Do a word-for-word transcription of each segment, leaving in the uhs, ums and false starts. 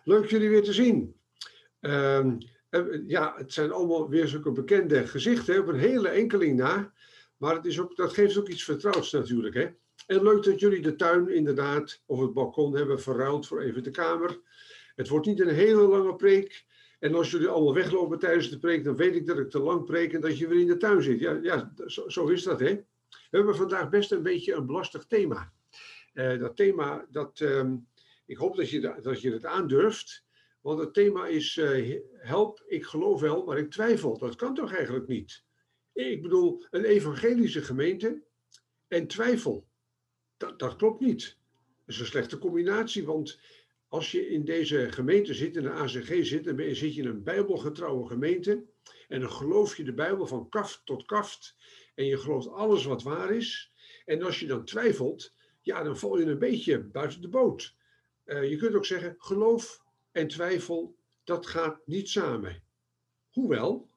Leuk jullie weer te zien. Uh, ja, het zijn allemaal weer zulke bekende gezichten, op een hele enkeling na. Maar het is ook, dat geeft ook iets vertrouwds natuurlijk. Hè? En leuk dat jullie de tuin inderdaad, of het balkon hebben verruild voor even de kamer. Het wordt niet een hele lange preek. En als jullie allemaal weglopen tijdens de preek, dan weet ik dat ik te lang preek en dat je weer in de tuin zit. Ja, ja zo, zo is dat, hè. We hebben vandaag best een beetje een belastig thema. Uh, dat thema, dat, um, ik hoop dat je, dat je het aandurft. Want het thema is, uh, help, ik geloof wel, maar ik twijfel. Dat kan toch eigenlijk niet? Ik bedoel, een evangelische gemeente en twijfel. Dat, dat klopt niet. Dat is een slechte combinatie, want als je in deze gemeente zit, in de A C G zit, dan ben je, zit je in een bijbelgetrouwe gemeente. En dan geloof je de Bijbel van kaft tot kaft. En je gelooft alles wat waar is. En als je dan twijfelt, ja, dan val je een beetje buiten de boot. Uh, je kunt ook zeggen, geloof en twijfel, dat gaat niet samen. Hoewel,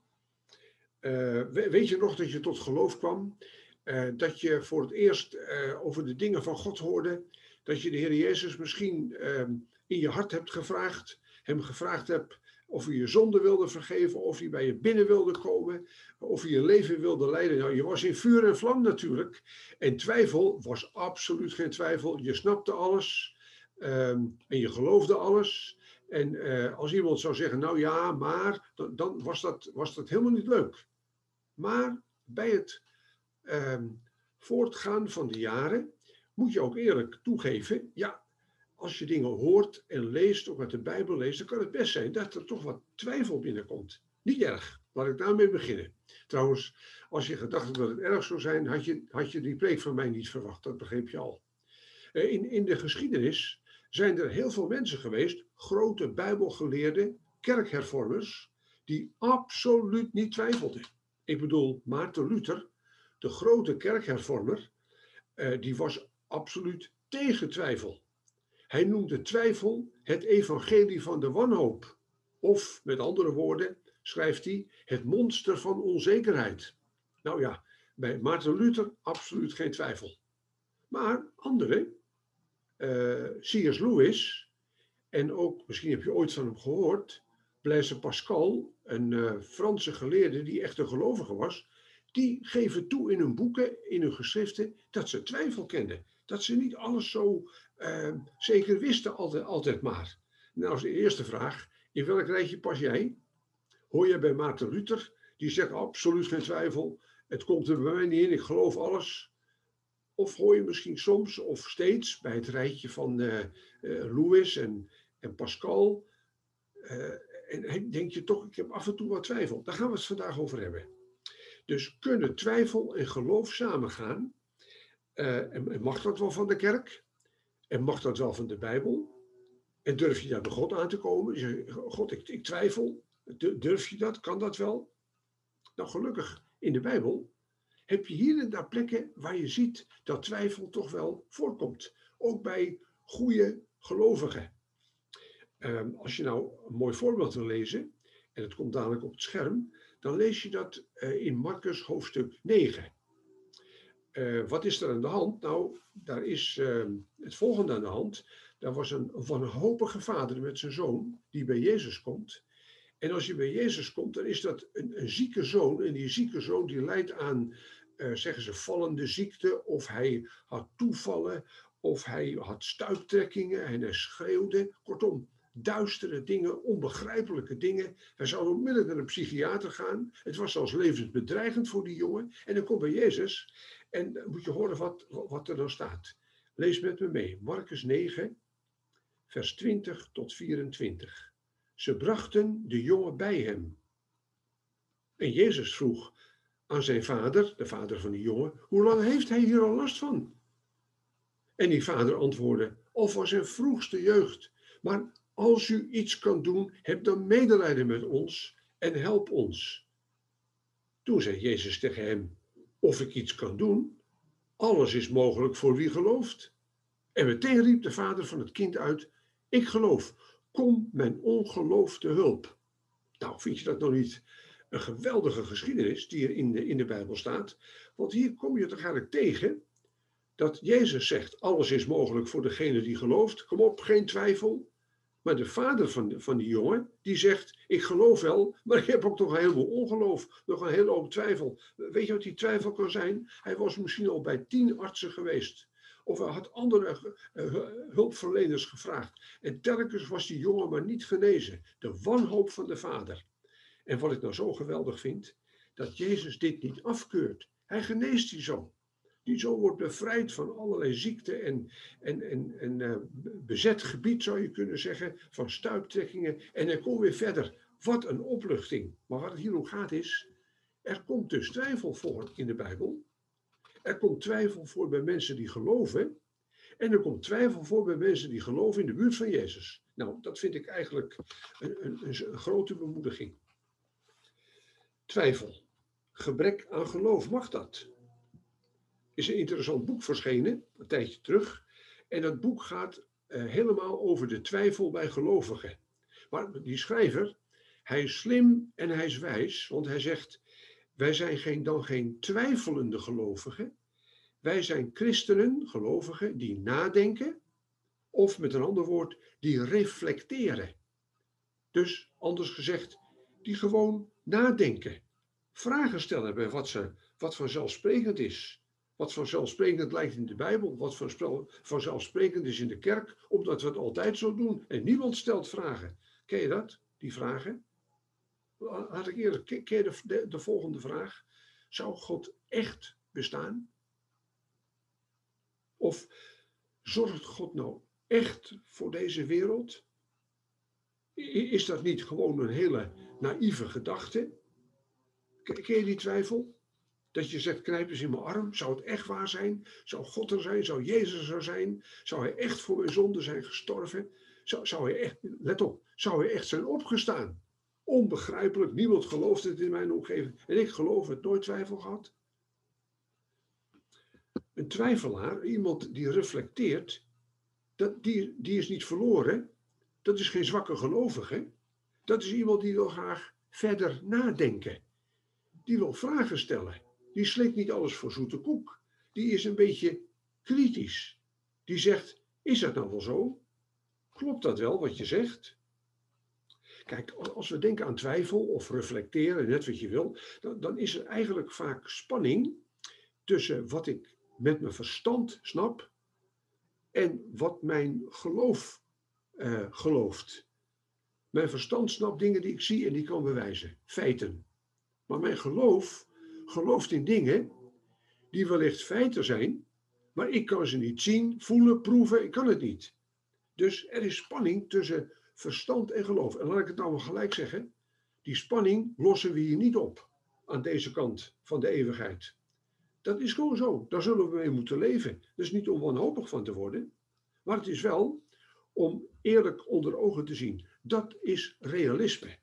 uh, weet je nog dat je tot geloof kwam? Uh, dat je voor het eerst uh, over de dingen van God hoorde. Dat je de Heer Jezus misschien uh, in je hart hebt gevraagd. Hem gevraagd hebt of hij je zonde wilde vergeven. Of hij bij je binnen wilde komen. Of hij je leven wilde leiden. Nou, je was in vuur en vlam natuurlijk. En twijfel was absoluut geen twijfel. Je snapte alles. Um, en je geloofde alles. En uh, als iemand zou zeggen, nou ja, maar, dan, dan was, dat, was dat helemaal niet leuk. Maar bij het um, voortgaan van de jaren moet je ook eerlijk toegeven, ja, als je dingen hoort en leest, ook uit de Bijbel leest, dan kan het best zijn dat er toch wat twijfel binnenkomt. Niet erg, laat ik daarmee beginnen. Trouwens, als je gedacht had dat het erg zou zijn, had je, had je die preek van mij niet verwacht, dat begreep je al. Uh, in, in de geschiedenis zijn er heel veel mensen geweest, grote bijbelgeleerde kerkhervormers, die absoluut niet twijfelden. Ik bedoel, Maarten Luther, de grote kerkhervormer, uh, die was absoluut tegen twijfel. Hij noemde twijfel het evangelie van de wanhoop. Of, met andere woorden, schrijft hij, het monster van onzekerheid. Nou ja, bij Maarten Luther absoluut geen twijfel. Maar anderen, Uh, C S Lewis, en ook, misschien heb je ooit van hem gehoord, Blaise Pascal, een uh, Franse geleerde die echt een gelovige was, die geven toe in hun boeken, in hun geschriften, dat ze twijfel kenden. Dat ze niet alles zo uh, zeker wisten, altijd, altijd maar. Nou is de eerste vraag, in welk rijtje pas jij? Hoor je bij Maarten Luther, die zegt absoluut geen twijfel, het komt er bij mij niet in, ik geloof alles. Of hoor je misschien soms of steeds bij het rijtje van uh, uh, Lewis en, en Pascal. Uh, en denk je toch, ik heb af en toe wat twijfel. Daar gaan we het vandaag over hebben. Dus kunnen twijfel en geloof samengaan? Uh, en, en mag dat wel van de kerk? En mag dat wel van de Bijbel? En durf je daar bij God aan te komen? Je zegt, God, ik, ik twijfel. Durf je dat? Kan dat wel? Nou, gelukkig in de Bijbel heb je hier en daar plekken waar je ziet dat twijfel toch wel voorkomt. Ook bij goede gelovigen. Um, als je nou een mooi voorbeeld wil lezen, en het komt dadelijk op het scherm, dan lees je dat uh, in Marcus hoofdstuk negen. Uh, wat is er aan de hand? Nou, daar is uh, het volgende aan de hand. Daar was een wanhopige vader met zijn zoon die bij Jezus komt. En als je bij Jezus komt, dan is dat een, een zieke zoon. En die zieke zoon die lijdt aan, uh, zeggen ze, vallende ziekte. Of hij had toevallen. Of hij had stuiptrekkingen. En hij schreeuwde. Kortom, duistere dingen, onbegrijpelijke dingen. Hij zou onmiddellijk naar een psychiater gaan. Het was zelfs levensbedreigend voor die jongen. En dan komt bij Jezus. En dan moet je horen wat, wat er dan staat. Lees met me mee. Marcus negen, vers twintig tot vierentwintig. Ze brachten de jongen bij hem. En Jezus vroeg aan zijn vader, de vader van die jongen, hoe lang heeft hij hier al last van? En die vader antwoordde, al van zijn vroegste jeugd. Maar als u iets kan doen, heb dan medelijden met ons en help ons. Toen zei Jezus tegen hem, of ik iets kan doen? Alles is mogelijk voor wie gelooft. En meteen riep de vader van het kind uit, ik geloof. Kom mijn ongeloof te hulp. Nou, vind je dat nou niet een geweldige geschiedenis die er in de, in de Bijbel staat? Want hier kom je toch eigenlijk tegen dat Jezus zegt, alles is mogelijk voor degene die gelooft. Kom op, geen twijfel. Maar de vader van, de, van die jongen, die zegt, ik geloof wel, maar ik heb ook nog een heleboel ongeloof. Nog een hele hoop twijfel. Weet je wat die twijfel kan zijn? Hij was misschien al bij tien artsen geweest. Of hij had andere uh, hulpverleners gevraagd. En telkens was die jongen maar niet genezen. De wanhoop van de vader. En wat ik nou zo geweldig vind, dat Jezus dit niet afkeurt. Hij geneest die zoon. Die zoon wordt bevrijd van allerlei ziekten en, en, en, en uh, bezet gebied, zou je kunnen zeggen, van stuiptrekkingen. En hij komt weer verder. Wat een opluchting. Maar wat het hier om gaat is, er komt dus twijfel voor in de Bijbel. Er komt twijfel voor bij mensen die geloven. En er komt twijfel voor bij mensen die geloven in de buurt van Jezus. Nou, dat vind ik eigenlijk een, een, een grote bemoediging. Twijfel. Gebrek aan geloof, mag dat? Is een interessant boek verschenen, een tijdje terug. En dat boek gaat uh, helemaal over de twijfel bij gelovigen. Maar die schrijver, hij is slim en hij is wijs, want hij zegt, wij zijn geen, dan geen twijfelende gelovigen. Wij zijn christenen, gelovigen, die nadenken, of met een ander woord, die reflecteren. Dus, anders gezegd, die gewoon nadenken. Vragen stellen bij wat, ze, wat vanzelfsprekend is. Wat vanzelfsprekend lijkt in de Bijbel, wat vanzelfsprekend is in de kerk, omdat we het altijd zo doen. En niemand stelt vragen. Ken je dat, die vragen? Laat ik eerlijk, ken je de, de, de volgende vraag? Zou God echt bestaan? Of zorgt God nou echt voor deze wereld? Is dat niet gewoon een hele naïeve gedachte? Ken je die twijfel? Dat je zegt, knijp eens in mijn arm. Zou het echt waar zijn? Zou God er zijn? Zou Jezus er zijn? Zou hij echt voor mijn zonde zijn gestorven? Zou, zou hij echt, let op, zou hij echt zijn opgestaan? Onbegrijpelijk, niemand gelooft het in mijn omgeving. En ik geloof het, nooit twijfel gehad. Een twijfelaar, iemand die reflecteert, dat, die, die is niet verloren. Dat is geen zwakke gelovige. Dat is iemand die wil graag verder nadenken. Die wil vragen stellen. Die slikt niet alles voor zoete koek. Die is een beetje kritisch. Die zegt, is dat nou wel zo? Klopt dat wel wat je zegt? Kijk, als we denken aan twijfel of reflecteren, net wat je wil, dan, dan is er eigenlijk vaak spanning tussen wat ik met mijn verstand snap en wat mijn geloof uh, gelooft. Mijn verstand snapt dingen die ik zie en die kan bewijzen, feiten. Maar mijn geloof gelooft in dingen die wellicht feiten zijn, maar ik kan ze niet zien, voelen, proeven, ik kan het niet. Dus er is spanning tussen verstand en geloof. En laat ik het nou maar gelijk zeggen, die spanning lossen we hier niet op aan deze kant van de eeuwigheid. Dat is gewoon zo, daar zullen we mee moeten leven. Dus niet om wanhopig van te worden, maar het is wel om eerlijk onder ogen te zien. Dat is realisme.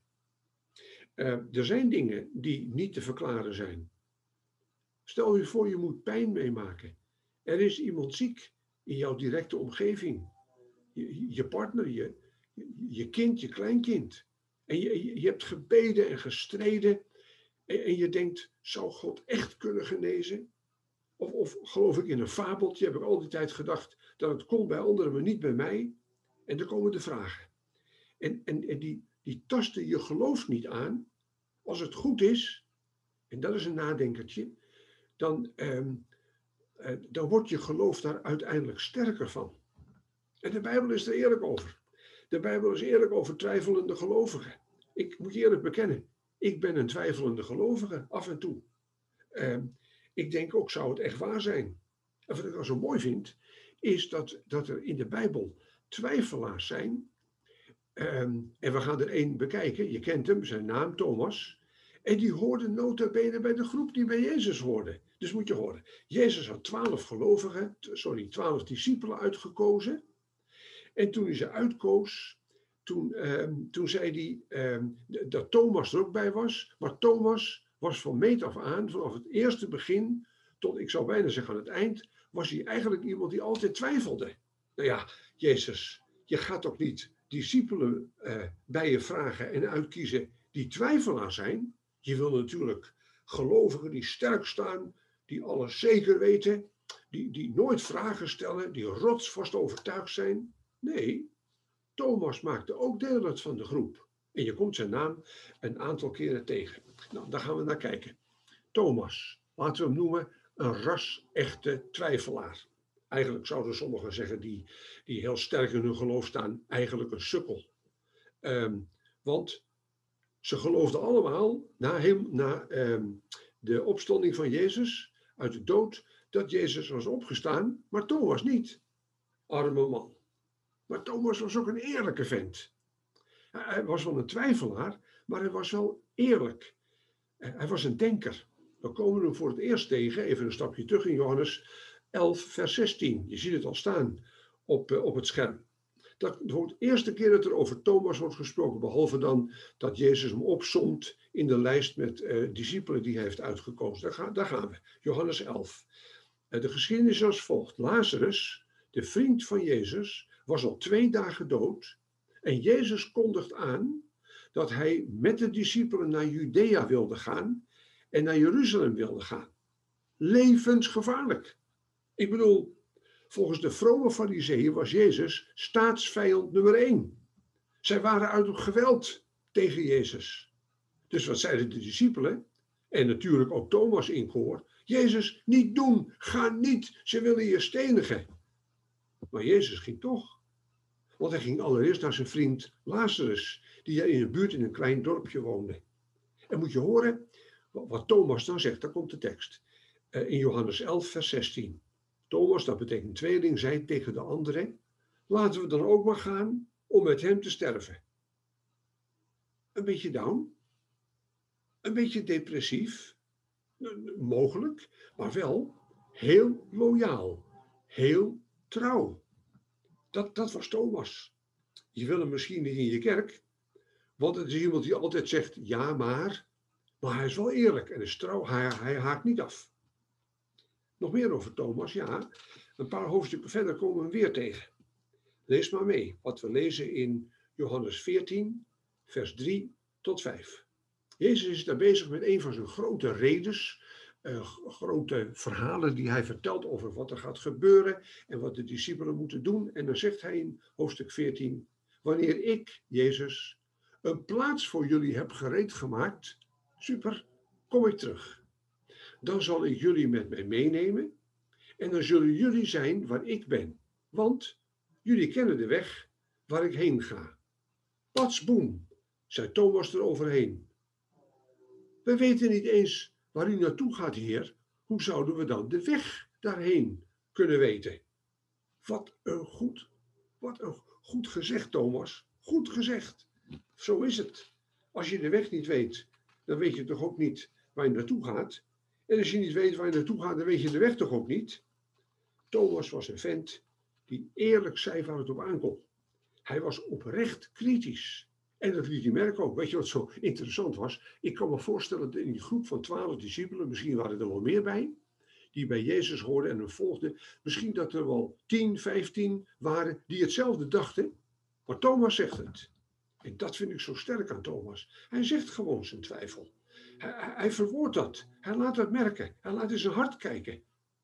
Uh, er zijn dingen die niet te verklaren zijn. Stel je voor, je moet pijn meemaken. Er is iemand ziek in jouw directe omgeving. Je, je partner, je, je kind, je kleinkind. En je, je hebt gebeden en gestreden. En, en je denkt, zou God echt kunnen genezen? Of, of geloof ik in een fabeltje, heb ik al die tijd gedacht, dat het kon bij anderen, maar niet bij mij. En dan komen de vragen. En, en, en die, die tasten je geloof niet aan. Als het goed is, en dat is een nadenkertje, dan, eh, eh, dan wordt je geloof daar uiteindelijk sterker van. En de Bijbel is er eerlijk over. De Bijbel is eerlijk over twijfelende gelovigen. Ik moet je eerlijk bekennen, ik ben een twijfelende gelovige af en toe. Uh, ik denk ook, zou het echt waar zijn? En wat ik nou zo mooi vind, is dat, dat er in de Bijbel twijfelaars zijn. Um, en we gaan er één bekijken, je kent hem, zijn naam, Thomas. En die hoorde nota bene bij de groep die bij Jezus hoorde. Dus moet je horen, Jezus had twaalf gelovigen, sorry, twaalf discipelen uitgekozen. En toen hij ze uitkoos, toen, um, toen zei hij um, dat Thomas er ook bij was. Maar Thomas was van meet af aan, vanaf het eerste begin tot, ik zou bijna zeggen aan het eind, was hij eigenlijk iemand die altijd twijfelde. Nou ja, Jezus, je gaat toch niet discipelen uh, bij je vragen en uitkiezen die twijfelaar zijn? Je wil natuurlijk gelovigen die sterk staan, die alles zeker weten, die, die nooit vragen stellen, die rotsvast overtuigd zijn. Nee, Thomas maakte ook deel uit van de groep. En je komt zijn naam een aantal keren tegen. Nou, daar gaan we naar kijken. Thomas, laten we hem noemen een ras-echte twijfelaar. Eigenlijk zouden sommigen zeggen die, die heel sterk in hun geloof staan, eigenlijk een sukkel. Um, want ze geloofden allemaal na, hem, na um, de opstanding van Jezus uit de dood, dat Jezus was opgestaan, maar Thomas niet. Arme man. Maar Thomas was ook een eerlijke vent. Hij was wel een twijfelaar, maar hij was wel eerlijk. Hij was een denker. We komen hem voor het eerst tegen, even een stapje terug in Johannes elf, vers zestien. Je ziet het al staan op, op het scherm. Dat wordt de eerste keer dat er over Thomas wordt gesproken, behalve dan dat Jezus hem opsomt in de lijst met uh, discipelen die hij heeft uitgekozen. Daar, ga, daar gaan we, Johannes elf. Uh, de geschiedenis is als volgt. Lazarus, de vriend van Jezus, was al twee dagen dood. En Jezus kondigt aan dat hij met de discipelen naar Judea wilde gaan en naar Jeruzalem wilde gaan. Levensgevaarlijk. Ik bedoel, volgens de vrome farizeeën was Jezus staatsvijand nummer één. Zij waren uit op geweld tegen Jezus. Dus wat zeiden de discipelen? En natuurlijk ook Thomas in koor. Jezus, niet doen, ga niet, ze willen je stenigen. Maar Jezus ging toch. Want hij ging allereerst naar zijn vriend Lazarus, die in de buurt in een klein dorpje woonde. En moet je horen wat Thomas dan zegt, daar komt de tekst. In Johannes elf, vers zestien. Thomas, dat betekent tweeling, zei tegen de anderen, laten we dan ook maar gaan om met hem te sterven. Een beetje down, een beetje depressief, mogelijk, maar wel heel loyaal, heel trouw. Dat, dat was Thomas. Je wil hem misschien niet in je kerk, want het is iemand die altijd zegt ja maar, maar hij is wel eerlijk en is trouw, hij, hij haakt niet af. Nog meer over Thomas, ja. Een paar hoofdstukken verder komen we hem weer tegen. Lees maar mee wat we lezen in Johannes veertien, vers drie tot vijf. Jezus is daar bezig met een van zijn grote redes, uh, grote verhalen die hij vertelt over wat er gaat gebeuren en wat de discipelen moeten doen. En dan zegt hij in hoofdstuk veertien, wanneer ik, Jezus, een plaats voor jullie heb gereed gemaakt, super, kom ik terug. Dan zal ik jullie met mij meenemen en dan zullen jullie zijn waar ik ben. Want jullie kennen de weg waar ik heen ga. Pats boem, zei Thomas eroverheen. We weten niet eens waar u naartoe gaat, Heer. Hoe zouden we dan de weg daarheen kunnen weten? Wat een goed, wat een goed gezegd, Thomas. Goed gezegd. Zo is het. Als je de weg niet weet, dan weet je toch ook niet waar je naartoe gaat. En als je niet weet waar je naartoe gaat, dan weet je de weg toch ook niet. Thomas was een vent die eerlijk zei waar het op aankomt. Hij was oprecht kritisch. En dat liet hij merken ook. Weet je wat zo interessant was? Ik kan me voorstellen dat in die groep van twaalf discipelen, misschien waren er wel meer bij, die bij Jezus hoorden en hem volgden, misschien dat er wel tien, vijftien waren die hetzelfde dachten. Maar Thomas zegt het. En dat vind ik zo sterk aan Thomas. Hij zegt gewoon zijn twijfel. Hij, hij verwoordt dat. Hij laat het merken. Hij laat in zijn hart kijken.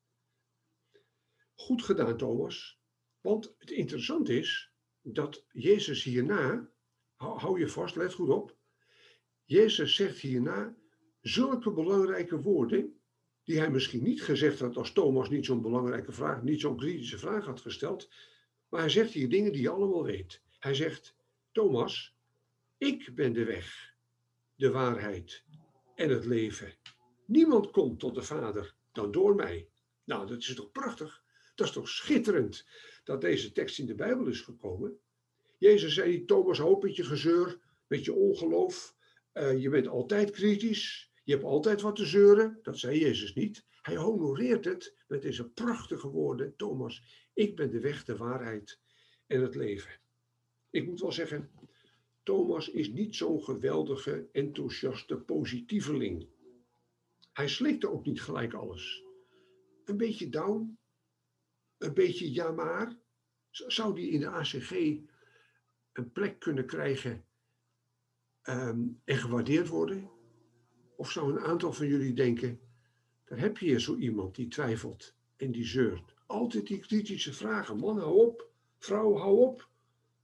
Goed gedaan, Thomas. Want het interessant is dat Jezus hierna, hou je vast, let goed op. Jezus zegt hierna zulke belangrijke woorden die hij misschien niet gezegd had als Thomas niet zo'n belangrijke vraag, niet zo'n kritische vraag had gesteld. Maar hij zegt hier dingen die je allemaal weet. Hij zegt, Thomas, ik ben de weg, de waarheid en het leven. Niemand komt tot de Vader dan door mij. Nou, dat is toch prachtig? Dat is toch schitterend dat deze tekst in de Bijbel is gekomen. Jezus zei, Thomas, hoop met je gezeur, met je ongeloof. Uh, je bent altijd kritisch. Je hebt altijd wat te zeuren. Dat zei Jezus niet. Hij honoreert het met deze prachtige woorden. Thomas, ik ben de weg, de waarheid en het leven. Ik moet wel zeggen, Thomas is niet zo'n geweldige, enthousiaste, positieveling. Hij slikte ook niet gelijk alles. Een beetje down. Een beetje ja maar. Zou die in de A C G een plek kunnen krijgen um, en gewaardeerd worden? Of zou een aantal van jullie denken, daar heb je hier zo iemand die twijfelt en die zeurt. Altijd die kritische vragen. Man, hou op. Vrouw, hou op.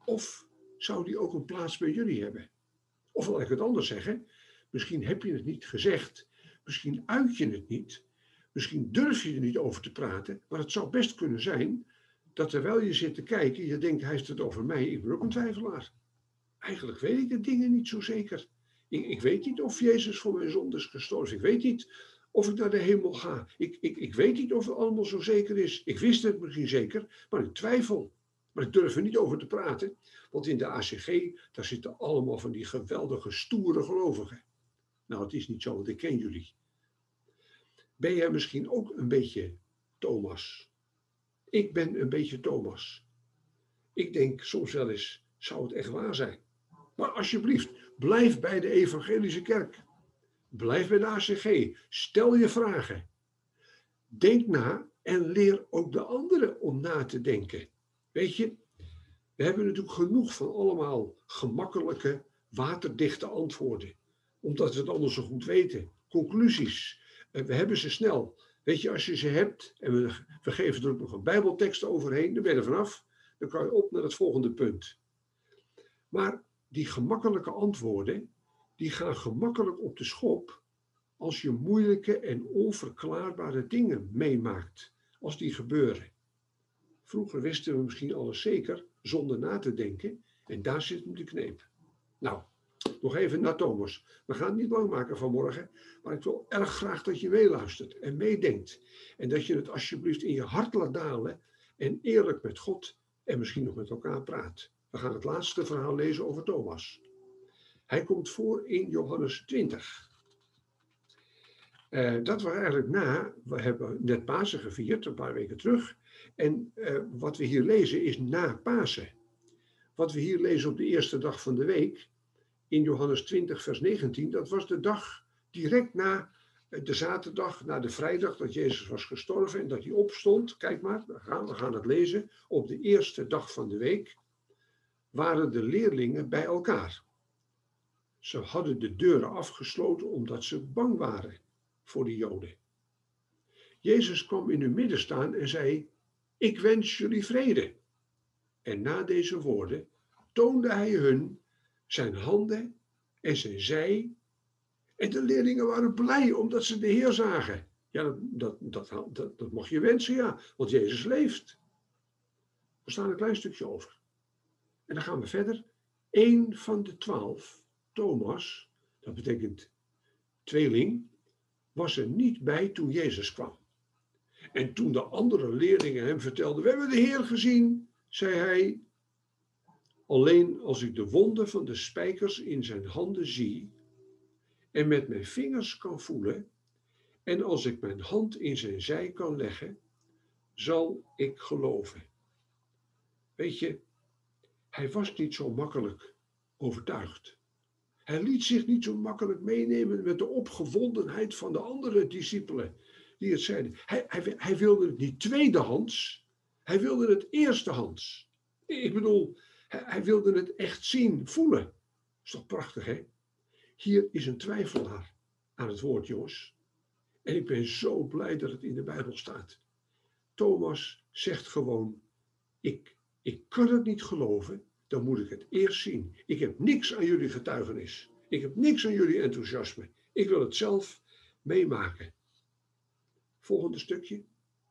Of zou die ook een plaats bij jullie hebben? Of laat ik het anders zeggen, misschien heb je het niet gezegd, misschien uit je het niet, misschien durf je er niet over te praten, maar het zou best kunnen zijn dat terwijl je zit te kijken, je denkt, hij heeft het over mij, ik ben ook een twijfelaar. Eigenlijk weet ik de dingen niet zo zeker. Ik, ik weet niet of Jezus voor mijn zonde is gestorven. Ik weet niet of ik naar de hemel ga. Ik, ik, ik weet niet of het allemaal zo zeker is. Ik wist het misschien zeker, maar ik twijfel. Maar ik durf er niet over te praten, want in de A C G, daar zitten allemaal van die geweldige, stoere gelovigen. Nou, het is niet zo, want ik ken jullie. Ben jij misschien ook een beetje Thomas? Ik ben een beetje Thomas. Ik denk soms wel eens, zou het echt waar zijn? Maar alsjeblieft, blijf bij de evangelische kerk. Blijf bij de A C G. Stel je vragen. Denk na en leer ook de anderen om na te denken. Weet je, we hebben natuurlijk genoeg van allemaal gemakkelijke, waterdichte antwoorden. Omdat we het anders zo goed weten. Conclusies. We hebben ze snel. Weet je, als je ze hebt, en we, we geven er ook nog een bijbeltekst overheen, dan ben je er vanaf. Dan kan je op naar het volgende punt. Maar die gemakkelijke antwoorden, die gaan gemakkelijk op de schop als je moeilijke en onverklaarbare dingen meemaakt, als die gebeuren. Vroeger wisten we misschien alles zeker, zonder na te denken, en daar zit hem de kneep. Nou, nog even naar Thomas. We gaan het niet lang maken vanmorgen, maar ik wil erg graag dat je meeluistert en meedenkt. En dat je het alsjeblieft in je hart laat dalen en eerlijk met God en misschien nog met elkaar praat. We gaan het laatste verhaal lezen over Thomas. Hij komt voor in Johannes twintig. Uh, dat was eigenlijk na, we hebben net Pasen gevierd, een paar weken terug. En uh, wat we hier lezen is na Pasen. Wat we hier lezen op de eerste dag van de week, in Johannes twintig vers negentien, dat was de dag direct na de zaterdag, na de vrijdag dat Jezus was gestorven en dat hij opstond. Kijk maar, we gaan, we gaan het lezen. Op de eerste dag van de week waren de leerlingen bij elkaar. Ze hadden de deuren afgesloten omdat ze bang waren voor de Joden. Jezus kwam in hun midden staan en zei, ik wens jullie vrede. En na deze woorden toonde hij hun zijn handen en zijn zij. En de leerlingen waren blij omdat ze de Heer zagen. Ja, dat, dat, dat, dat, dat mag je wensen, ja, want Jezus leeft. Er staat een klein stukje over. En dan gaan we verder. Eén van de twaalf, Thomas, dat betekent tweeling, was er niet bij toen Jezus kwam. En toen de andere leerlingen hem vertelden, we hebben de Heer gezien, zei hij, alleen als ik de wonden van de spijkers in zijn handen zie en met mijn vingers kan voelen en als ik mijn hand in zijn zij kan leggen, zal ik geloven. Weet je, hij was niet zo makkelijk overtuigd. Hij liet zich niet zo makkelijk meenemen met de opgewondenheid van de andere discipelen die het zeiden. Hij, hij, hij wilde het niet tweedehands, hij wilde het eerstehands. Ik bedoel, hij, hij wilde het echt zien, voelen. Is toch prachtig, hè? Hier is een twijfelaar aan het woord, jongens. En ik ben zo blij dat het in de Bijbel staat. Thomas zegt gewoon, ik, ik kan het niet geloven, dan moet ik het eerst zien. Ik heb niks aan jullie getuigenis. Ik heb niks aan jullie enthousiasme. Ik wil het zelf meemaken. Volgende stukje.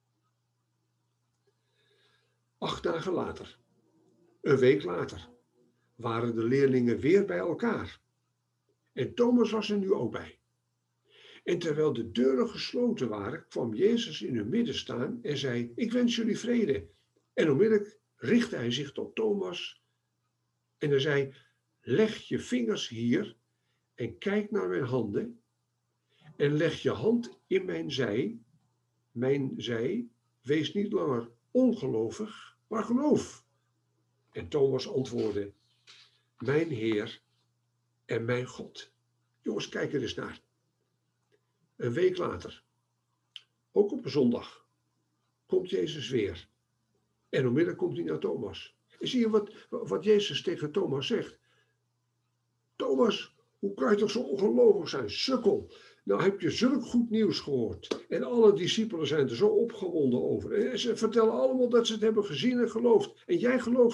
Acht dagen later, een week later, waren de leerlingen weer bij elkaar. En Thomas was er nu ook bij. En terwijl de deuren gesloten waren, kwam Jezus in hun midden staan en zei, ik wens jullie vrede. En onmiddellijk richtte hij zich tot Thomas en hij zei, leg je vingers hier en kijk naar mijn handen en leg je hand in mijn zij, mijn zij, wees niet langer ongelovig, maar geloof. En Thomas antwoordde, mijn Heer en mijn God. Jongens, kijk er eens naar. Een week later, ook op een zondag, komt Jezus weer. En onmiddellijk komt hij naar Thomas. En zie je wat, wat Jezus tegen Thomas zegt? Thomas, hoe kan je toch zo ongelovig zijn? Sukkel. Nou heb je zulk goed nieuws gehoord. En alle discipelen zijn er zo opgewonden over. En ze vertellen allemaal dat ze het hebben gezien en geloofd. En jij gelooft niet.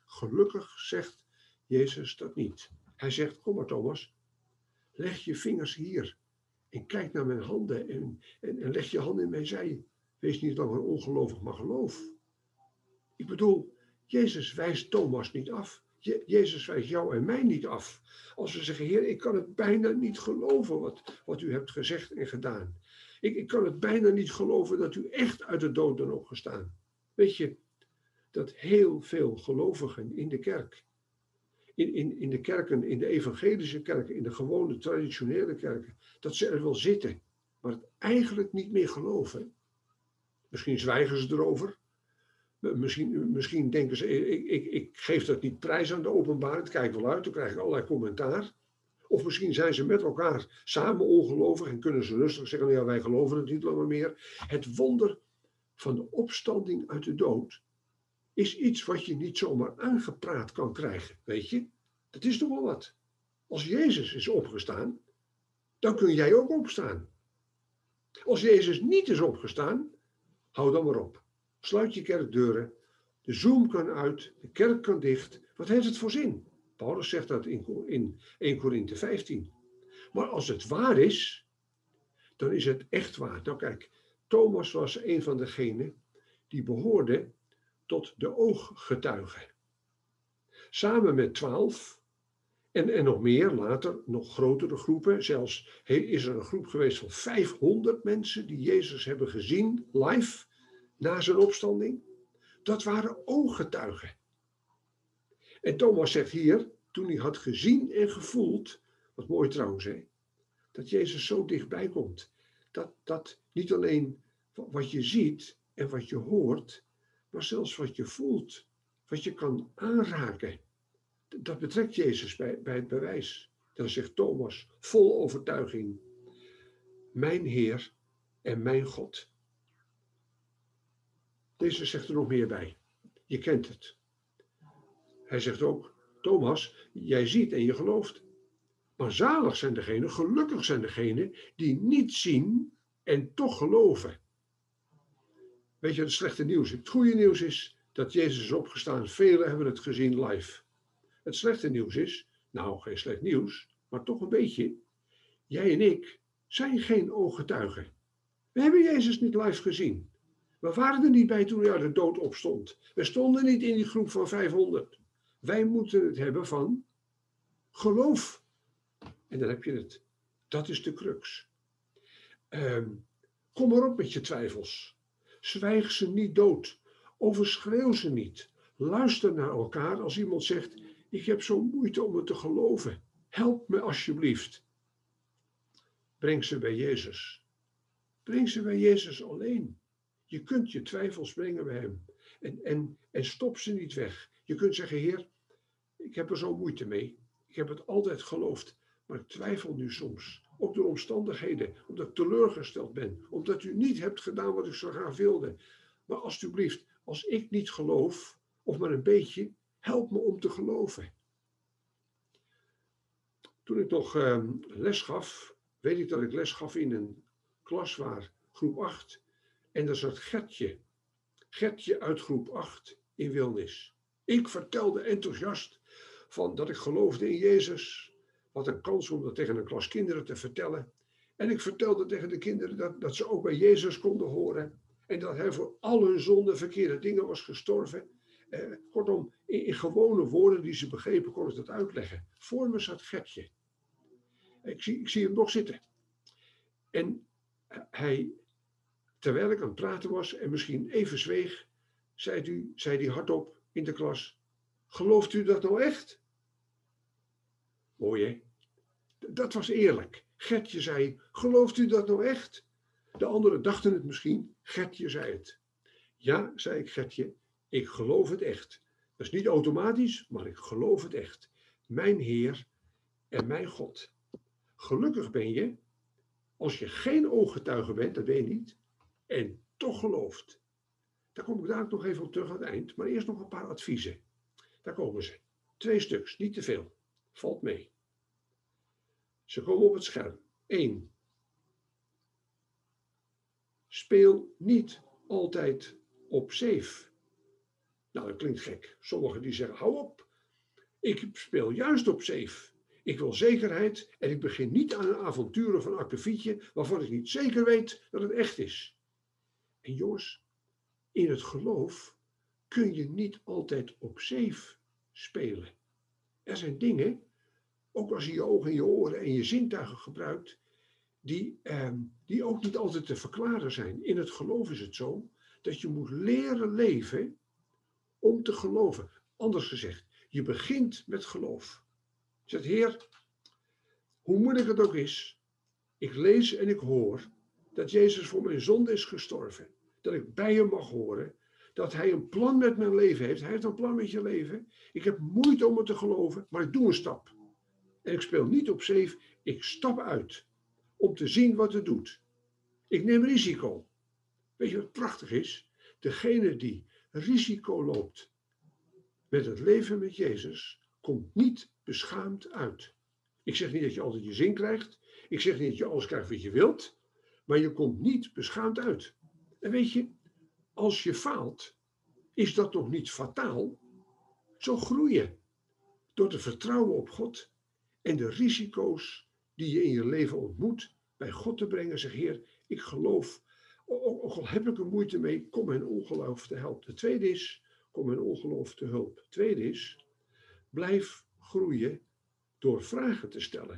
Gelukkig zegt Jezus dat niet. Hij zegt, kom maar Thomas, leg je vingers hier en kijk naar mijn handen en, en, en leg je handen in mijn zij. Wees niet langer ongelovig, maar geloof. Ik bedoel, Jezus wijst Thomas niet af. Je, Jezus wijst jou en mij niet af. Als we zeggen, Heer, ik kan het bijna niet geloven wat, wat u hebt gezegd en gedaan. Ik, ik kan het bijna niet geloven dat u echt uit de dood bent opgestaan. Weet je, dat heel veel gelovigen in de kerk, in, in, in de kerken, in de evangelische kerken, in de gewone traditionele kerken, dat ze er wel zitten, maar het eigenlijk niet meer geloven. Misschien zwijgen ze erover. Misschien, misschien denken ze, ik, ik, ik geef dat niet prijs aan de openbaarheid, kijk wel uit, dan krijg ik allerlei commentaar. Of misschien zijn ze met elkaar samen ongelovig en kunnen ze rustig zeggen, ja, wij geloven het niet langer meer. Het wonder van de opstanding uit de dood is iets wat je niet zomaar aangepraat kan krijgen, weet je. Dat is toch wel wat. Als Jezus is opgestaan, dan kun jij ook opstaan. Als Jezus niet is opgestaan, hou dan maar op. Sluit je kerkdeuren, de Zoom kan uit, de kerk kan dicht. Wat heeft het voor zin? Paulus zegt dat in, in Eerste Korinthe vijftien. Maar als het waar is, dan is het echt waar. Nou kijk, Thomas was een van degenen die behoorde tot de ooggetuigen. Samen met twaalf en, en nog meer, later nog grotere groepen. Zelfs is er een groep geweest van vijfhonderd mensen die Jezus hebben gezien live na zijn opstanding. Dat waren ooggetuigen. En Thomas zegt hier, toen hij had gezien en gevoeld, wat mooi trouwens hè, dat Jezus zo dichtbij komt. Dat, dat niet alleen wat je ziet en wat je hoort, maar zelfs wat je voelt, wat je kan aanraken. Dat betrekt Jezus bij, bij het bewijs. Dan zegt Thomas, vol overtuiging, mijn Heer en mijn God. Jezus zegt er nog meer bij. Je kent het. Hij zegt ook, Thomas, jij ziet en je gelooft. Maar zalig zijn degenen, gelukkig zijn degenen die niet zien en toch geloven. Weet je wat het slechte nieuws is? Het goede nieuws is dat Jezus is opgestaan. Velen hebben het gezien live. Het slechte nieuws is, nou geen slecht nieuws, maar toch een beetje. Jij en ik zijn geen ooggetuigen. We hebben Jezus niet live gezien. We waren er niet bij toen hij uit de dood opstond. We stonden niet in die groep van vijfhonderd. Wij moeten het hebben van geloof. En dan heb je het. Dat is de crux. Um, kom maar op met je twijfels. Zwijg ze niet dood. Overschreeuw ze niet. Luister naar elkaar als iemand zegt, ik heb zo'n moeite om het te geloven. Help me alsjeblieft. Breng ze bij Jezus. Breng ze bij Jezus alleen. Je kunt je twijfels brengen bij hem. En, en, en stop ze niet weg. Je kunt zeggen, Heer, ik heb er zo moeite mee. Ik heb het altijd geloofd. Maar ik twijfel nu soms. Ook door omstandigheden. Omdat ik teleurgesteld ben. Omdat u niet hebt gedaan wat ik zo graag wilde. Maar alsjeblieft, als ik niet geloof, of maar een beetje, help me om te geloven. Toen ik nog uh, les gaf, weet ik dat ik les gaf in een klas waar groep acht. En daar zat Gertje. Gertje uit groep acht in Wilnis. Ik vertelde enthousiast van dat ik geloofde in Jezus. Wat een kans om dat tegen een klas kinderen te vertellen. En ik vertelde tegen de kinderen dat, dat ze ook bij Jezus konden horen. En dat hij voor al hun zonde verkeerde dingen was gestorven. Eh, kortom, in, in gewone woorden die ze begrepen kon ik dat uitleggen. Voor me zat Gertje. Ik zie, ik zie hem nog zitten. En hij, terwijl ik aan het praten was en misschien even zweeg, zei hij, zei hij hardop in de klas, gelooft u dat nou echt? Mooi hè? Dat was eerlijk. Gertje zei, gelooft u dat nou echt? De anderen dachten het misschien, Gertje zei het. Ja, zei ik Gertje, ik geloof het echt. Dat is niet automatisch, maar ik geloof het echt. Mijn Heer en mijn God. Gelukkig ben je, als je geen ooggetuige bent, dat ben je niet, en toch gelooft. Daar kom ik daar nog even op terug aan het eind, maar eerst nog een paar adviezen. Daar komen ze. Twee stuks, niet te veel. Valt mee. Ze komen op het scherm. Eén. Speel niet altijd op safe. Nou, dat klinkt gek. Sommigen die zeggen, hou op. Ik speel juist op safe. Ik wil zekerheid en ik begin niet aan een avontuur of een akkefietje waarvan ik niet zeker weet dat het echt is. En jongens, in het geloof kun je niet altijd op safe spelen. Er zijn dingen, ook als je je ogen en je oren en je zintuigen gebruikt, die, eh, die ook niet altijd te verklaren zijn. In het geloof is het zo dat je moet leren leven om te geloven. Anders gezegd, je begint met geloof. Je zegt, Heer, hoe moeilijk het ook is, ik lees en ik hoor dat Jezus voor mijn zonde is gestorven. Dat ik bij hem mag horen. Dat hij een plan met mijn leven heeft. Hij heeft een plan met je leven. Ik heb moeite om het te geloven, maar ik doe een stap. En ik speel niet op safe, ik stap uit. Om te zien wat het doet. Ik neem risico. Weet je wat prachtig is? Degene die risico loopt met het leven met Jezus, komt niet beschaamd uit. Ik zeg niet dat je altijd je zin krijgt. Ik zeg niet dat je alles krijgt wat je wilt. Maar je komt niet beschaamd uit. En weet je, als je faalt, is dat nog niet fataal. Zo groei je. Door te vertrouwen op God en de risico's die je in je leven ontmoet, bij God te brengen. Zeg, Heer, ik geloof. Ook al heb ik er moeite mee, kom mijn ongeloof te helpen. De tweede is, kom mijn ongeloof te hulp. De tweede is, blijf groeien door vragen te stellen.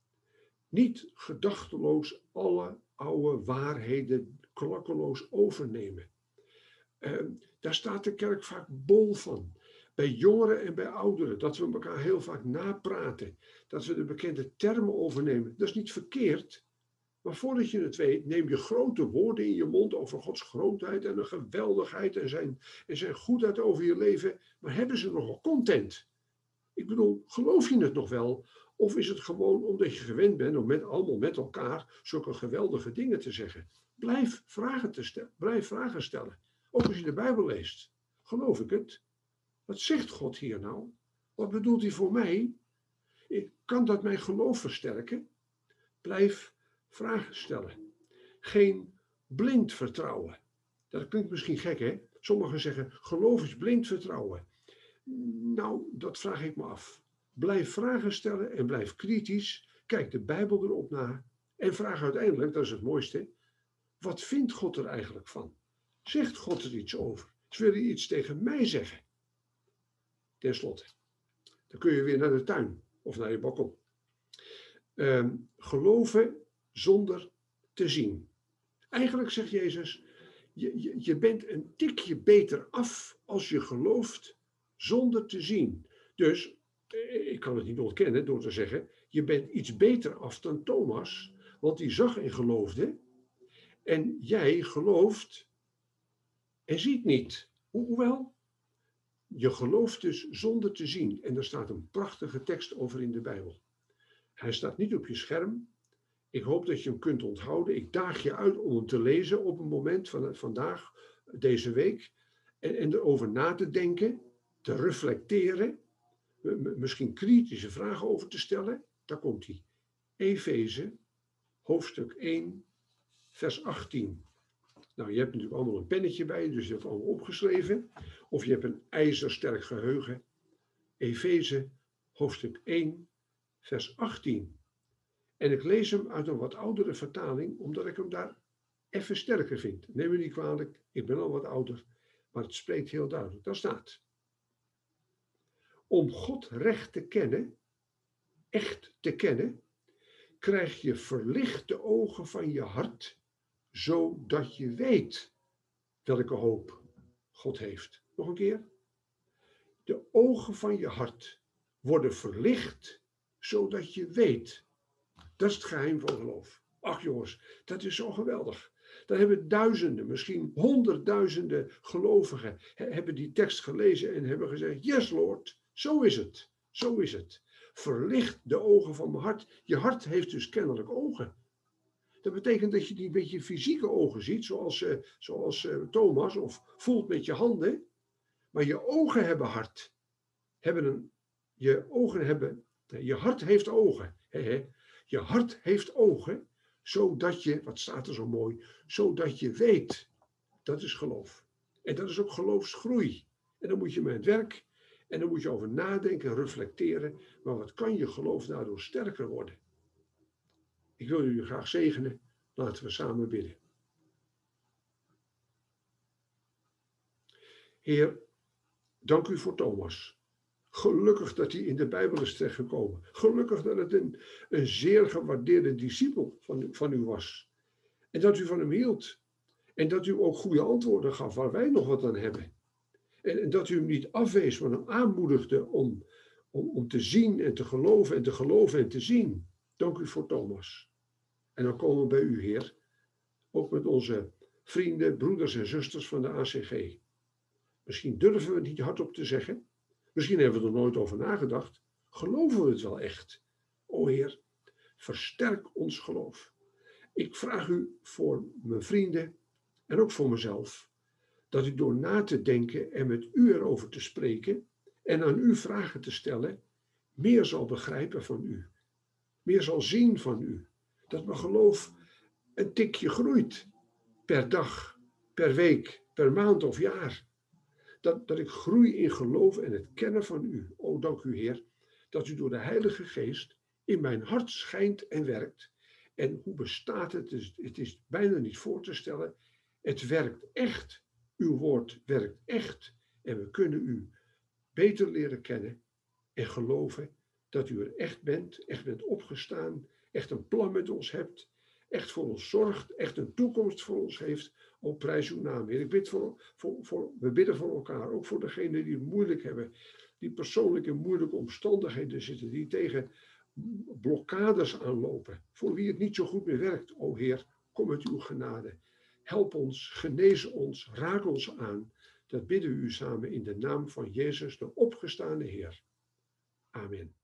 Niet gedachteloos alle oude waarheden klakkeloos overnemen. Uh, daar staat de kerk vaak bol van. Bij jongeren en bij ouderen. Dat we elkaar heel vaak napraten. Dat we de bekende termen overnemen. Dat is niet verkeerd. Maar voordat je het weet, neem je grote woorden in je mond over Gods grootheid en de geweldigheid en zijn, en zijn goedheid over je leven. Maar hebben ze nogal content? Ik bedoel, geloof je het nog wel? Of is het gewoon omdat je gewend bent om met, allemaal met elkaar zulke geweldige dingen te zeggen? Blijf vragen, te stellen, blijf vragen stellen. Ook als je de Bijbel leest. Geloof ik het? Wat zegt God hier nou? Wat bedoelt hij voor mij? Kan dat mijn geloof versterken? Blijf vragen stellen. Geen blind vertrouwen. Dat klinkt misschien gek, hè? Sommigen zeggen, geloof is blind vertrouwen. Nou, dat vraag ik me af. Blijf vragen stellen en blijf kritisch. Kijk de Bijbel erop na. En vraag uiteindelijk, dat is het mooiste, wat vindt God er eigenlijk van? Zegt God er iets over? Ze willen iets tegen mij zeggen. Ten slotte, dan kun je weer naar de tuin of naar je balkon. Um, geloven zonder te zien. Eigenlijk zegt Jezus, je, je, je bent een tikje beter af als je gelooft zonder te zien. Dus, ik kan het niet ontkennen door te zeggen, je bent iets beter af dan Thomas, want die zag en geloofde. En jij gelooft en ziet niet. Ho- hoewel, je gelooft dus zonder te zien. En er staat een prachtige tekst over in de Bijbel. Hij staat niet op je scherm. Ik hoop dat je hem kunt onthouden. Ik daag je uit om hem te lezen op een moment van vandaag, deze week. En, en erover na te denken, te reflecteren. Misschien kritische vragen over te stellen. Daar komt hij. Efeze, hoofdstuk één, vers achttien. Nou, je hebt natuurlijk allemaal een pennetje bij, dus je hebt het allemaal opgeschreven. Of je hebt een ijzersterk geheugen. Efeze, hoofdstuk één, vers achttien. En ik lees hem uit een wat oudere vertaling, omdat ik hem daar even sterker vind. Neem me niet kwalijk, ik ben al wat ouder, maar het spreekt heel duidelijk. Daar staat: om God recht te kennen, echt te kennen, krijg je verlichte ogen van je hart, zodat je weet welke hoop God heeft. Nog een keer. De ogen van je hart worden verlicht, zodat je weet. Dat is het geheim van geloof. Ach jongens, dat is zo geweldig. Dan hebben duizenden, misschien honderdduizenden gelovigen hebben die tekst gelezen en hebben gezegd, yes Lord, zo is het, zo is het. Verlicht de ogen van mijn hart. Je hart heeft dus kennelijk ogen. Dat betekent dat je die een beetje fysieke ogen ziet, zoals, uh, zoals uh, Thomas, of voelt met je handen. Maar je ogen hebben hart. Hebben een, je ogen hebben, je hart heeft ogen. He, he. Je hart heeft ogen, zodat je, wat staat er zo mooi, zodat je weet. Dat is geloof. En dat is ook geloofsgroei. En dan moet je met het werk. En dan moet je over nadenken en reflecteren. Maar wat kan je geloof daardoor sterker worden? Ik wil jullie graag zegenen. Laten we samen bidden. Heer, dank u voor Thomas. Gelukkig dat hij in de Bijbel is terechtgekomen. Gelukkig dat het een, een zeer gewaardeerde discipel van, van u was. En dat u van hem hield. En dat u ook goede antwoorden gaf waar wij nog wat aan hebben. En, en dat u hem niet afwees, maar hem aanmoedigde om, om, om te zien en te geloven en te geloven en te zien. Dank u voor Thomas. En dan komen we bij u, Heer. Ook met onze vrienden, broeders en zusters van de A C G. Misschien durven we het niet hardop te zeggen. Misschien hebben we er nooit over nagedacht. Geloven we het wel echt? O Heer, versterk ons geloof. Ik vraag u voor mijn vrienden en ook voor mezelf, dat u door na te denken en met u erover te spreken en aan u vragen te stellen, meer zal begrijpen van u. Meer zal zien van u. Dat mijn geloof een tikje groeit. Per dag, per week, per maand of jaar. Dat, dat ik groei in geloof en het kennen van u. O, dank u Heer, dat u door de Heilige Geest in mijn hart schijnt en werkt. En hoe bestaat het? Dus het is bijna niet voor te stellen. Het werkt echt. Uw woord werkt echt. En we kunnen u beter leren kennen en geloven dat u er echt bent, echt bent opgestaan, echt een plan met ons hebt, echt voor ons zorgt, echt een toekomst voor ons heeft. O, prijs uw naam, Heer. Ik bid voor, voor, voor, we bidden voor elkaar, ook voor degenen die het moeilijk hebben, die persoonlijk in moeilijke omstandigheden zitten, die tegen blokkades aanlopen, voor wie het niet zo goed meer werkt. O Heer, kom met uw genade. Help ons, genees ons, raak ons aan. Dat bidden we u samen in de naam van Jezus, de opgestane Heer. Amen.